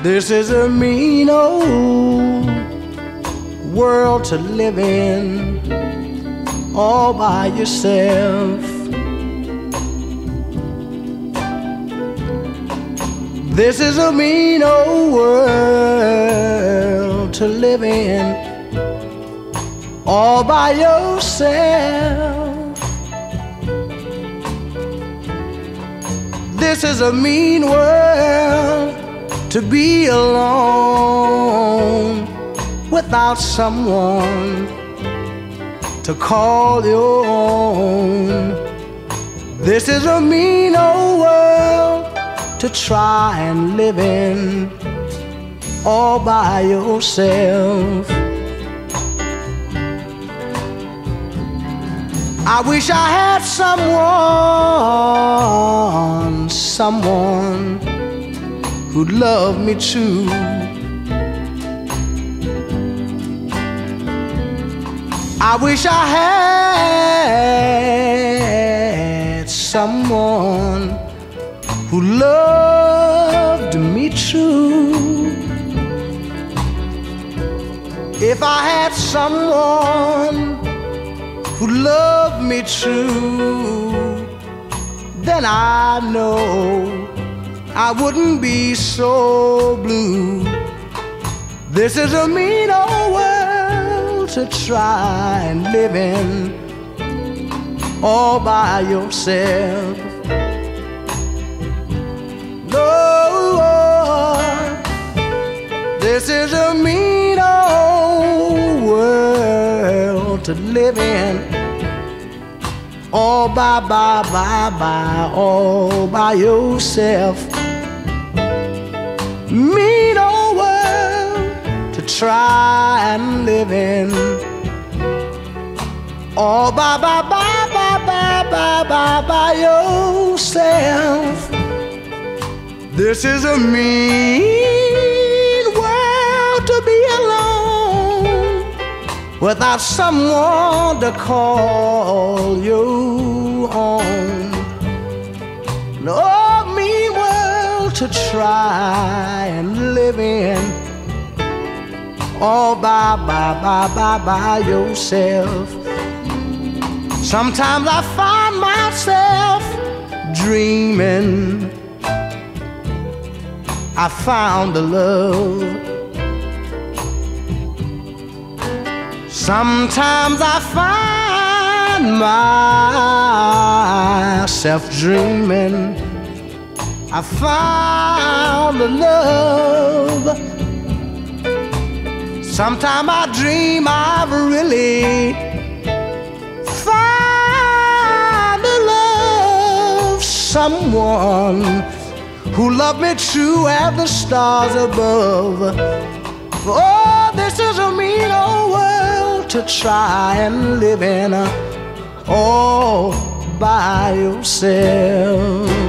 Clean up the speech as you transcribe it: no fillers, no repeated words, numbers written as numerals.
This is a mean old world to live in all by yourself. This is a mean old world to live in all by yourself. This is a mean world to be alone without someone to call your own. This is a mean old world to try and live in all by yourself. I wish I had someone who'd love me true. I wish I had someone who loved me true. If I had someone who loved me true, then I know I wouldn't be so blue. This is a mean old world to try and live in all by yourself. No, this is a mean old world to live in all all by yourself. Mean old world to try and live in all by yourself. This is a mean world to be alone without someone to call you on. No mean world to try and live in all by yourself. Sometimes I find myself dreaming I found a love. Sometimes I find myself dreaming I found a love. Sometimes I dream I've really found a love, someone who loved me true as the stars above. Oh, this is a mean old world to try and live in all by yourself.